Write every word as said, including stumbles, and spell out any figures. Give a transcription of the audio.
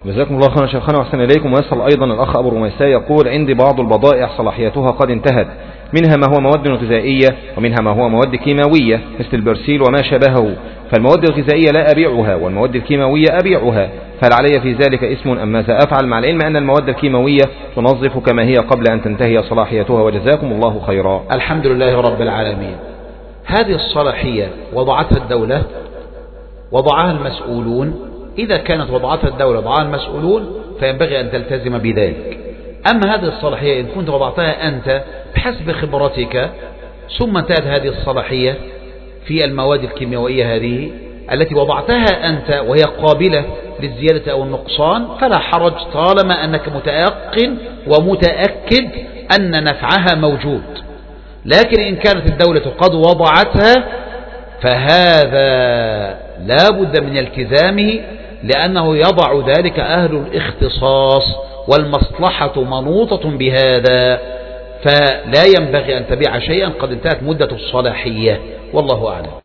جزاكم الله خيرا شيخنا وأحسن إليكم. ويسأل أيضا الأخ أبو رميساء يقول: عندي بعض البضائع صلاحيتها قد انتهت، منها ما هو مواد غذائية ومنها ما هو مواد كيماوية مثل البرسيل وما شابهه، فالمواد الغذائية لا أبيعها والمواد الكيماوية أبيعها، فهل علي في ذلك اسم أم ماذا أفعل، مع العلم أن المواد الكيماوية تنظف كما هي قبل أن تنتهي صلاحيتها؟ وجزاكم الله خيرا. الحمد لله رب العالمين. هذه الصلاحية وضعتها الدولة، وضعها المسؤولون. إذا كانت وضعتها الدولة وضعها المسؤولون فينبغي أن تلتزم بذلك. أما هذه الصلاحية إن كنت وضعتها أنت بحسب خبرتك ثم انتهت هذه الصلاحية في المواد الكيميائية هذه التي وضعتها أنت وهي قابلة للزيادة أو النقصان فلا حرج، طالما أنك متيقن ومتأكد أن نفعها موجود. لكن إن كانت الدولة قد وضعتها فهذا لا بد من التزامه، لأنه يضع ذلك أهل الاختصاص والمصلحة منوطة بهذا، فلا ينبغي أن تبيع شيئا قد انتهت مدة الصلاحية، والله أعلم.